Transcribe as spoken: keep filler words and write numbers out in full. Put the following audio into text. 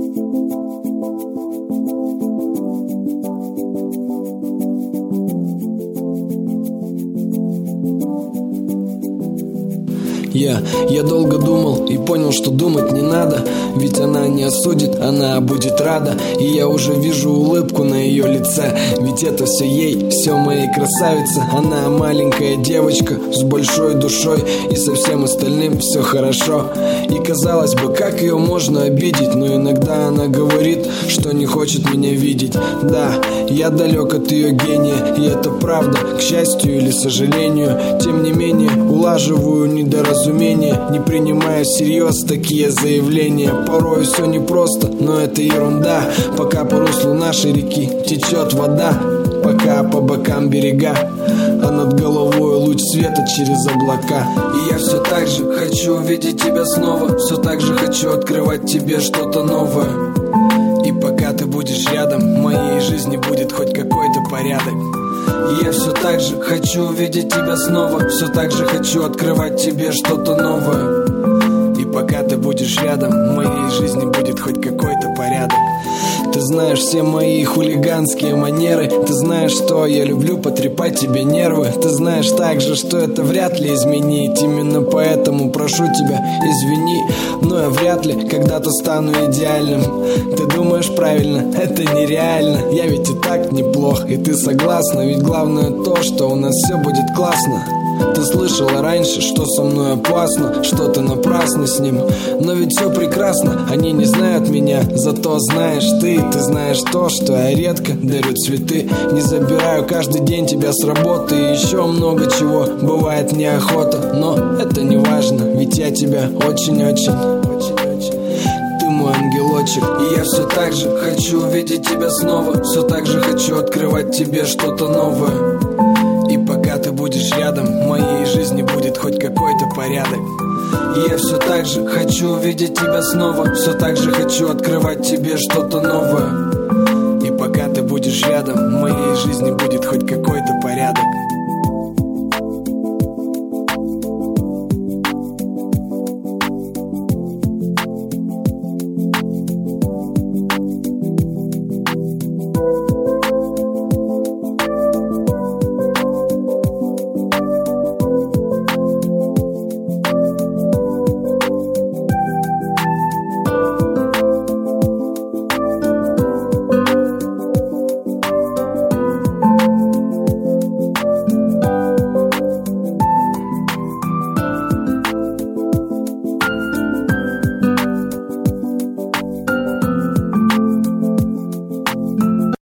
Я, я долго думал и понял, что думать не надо. Ведь она не осудит, она будет рада. И я уже вижу улыбку на ее лице. Ведь это все ей, все моей красавице. Она маленькая девочка с большой душой. И со всем остальным все хорошо. И казалось бы, как ее можно обидеть? Но иногда она говорит, что не хочет меня видеть. Да, я далек от ее гения, и это правда, к счастью или сожалению. Тем не менее, улаживаю недоразумение, не принимая всерьез такие заявления. Порой все непросто, но это ерунда. Пока по руслу нашей реки течет вода, пока по бокам берега, а над головой луч света через облака. И я все так же хочу увидеть тебя снова. Все так же хочу открывать тебе что-то новое. И пока ты будешь рядом, в моей жизни будет хоть какой-то порядок. И я все так же хочу увидеть тебя снова. Все так же хочу открывать тебе что-то новое. И пока ты будешь рядом, в моей жизни будет хоть какой-то порядок. Ты знаешь все мои хулиганские манеры. Ты знаешь, что я люблю потрепать тебе нервы. Ты знаешь также, что это вряд ли изменить. Именно поэтому прошу тебя, извини, но я вряд ли когда-то стану идеальным. Ты думаешь правильно, это нереально. Я ведь и так неплох, и ты согласна. Ведь главное то, что у нас все будет классно. Ты слышала раньше, что со мной опасно, что ты напрасно с ним. Но ведь все прекрасно, они не знают меня. Зато знаешь ты, ты знаешь то, что я редко дарю цветы. Не забираю каждый день тебя с работы. И еще много чего, бывает неохота. Но это не важно, ведь я тебя очень-очень, очень-очень. Ты мой ангелочек. И я все так же хочу увидеть тебя снова. Все так же хочу открывать тебе что-то новое. И пока ты будешь рядом, в моей жизни будет хоть какой-то порядок. И я все так же хочу увидеть тебя снова. Все так же хочу открывать тебе что-то новое. И пока ты будешь рядом, в моей жизни будет хоть какой-то порядок.